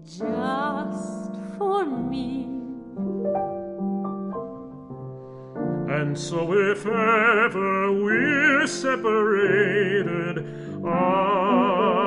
just for me. And so if ever we're separated,